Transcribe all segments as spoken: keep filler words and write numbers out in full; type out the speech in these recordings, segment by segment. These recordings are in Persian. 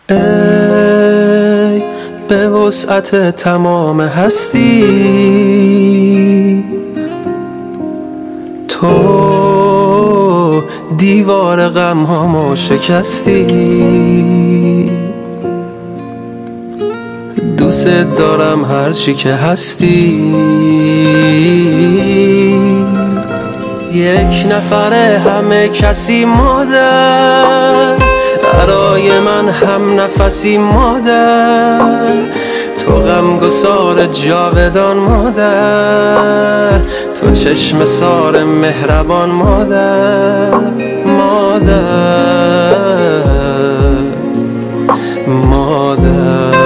ای به وسعت تمام هستی، تو دیوار غم هامو شکستی. دوست دارم هرچی که هستی، یک نفره همه کسی مادر، برای من هم نفسی مادر، تو غمگسار جاودان مادر، تو چشم سار مهربان مادر. مادر مادر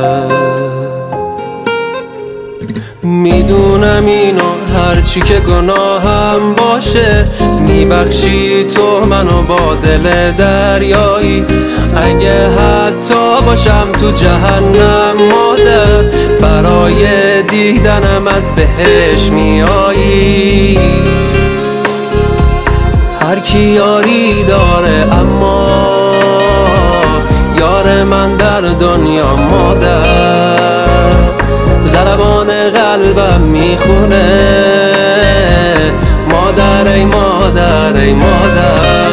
میدونم اینو هرچی که گناهم باشه، میبخشی تو منو با دل دریایی. اگه حتی باشم تو جهنم مادر، برای دیدنم از بهش میایی. هر کی یاری داره اما یار من در دنیا مادر، ضربان قلبم میخونه مادر ای مادر ای مادر.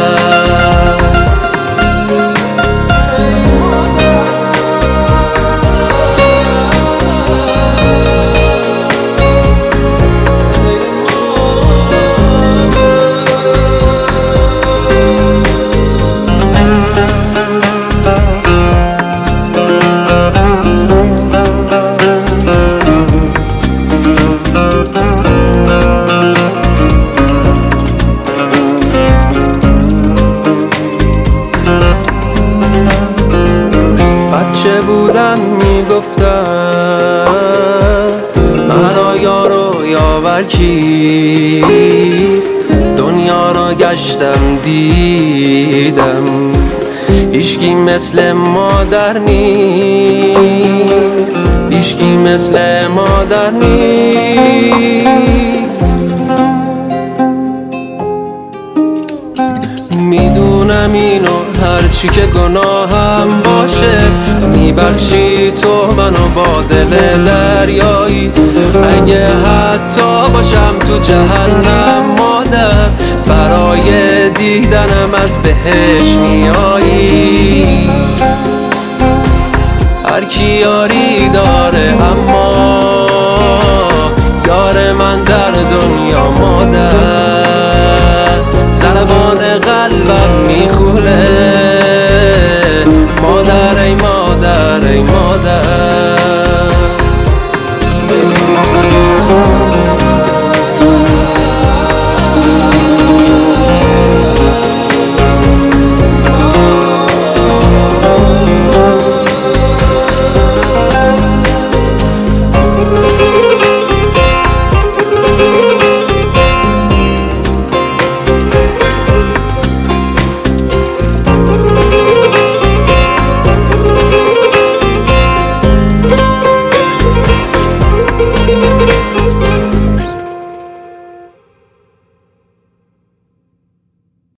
چه بودم میگفتم مرا یار و یاور کیست، دنیا را گشتم دیدم هیچکی مثل مادر نیست، هیچکی مثل مادر نیست. میدونم اینو هرچی که گناهم باشه، میبخشی تو منو با دل دریایی. اگه حتی باشم تو جهنم مادر، برای دیدنم از بهش میایی. هر کی یاری داره اما یار من در دنیا مادر، ضربان قلبم میخونه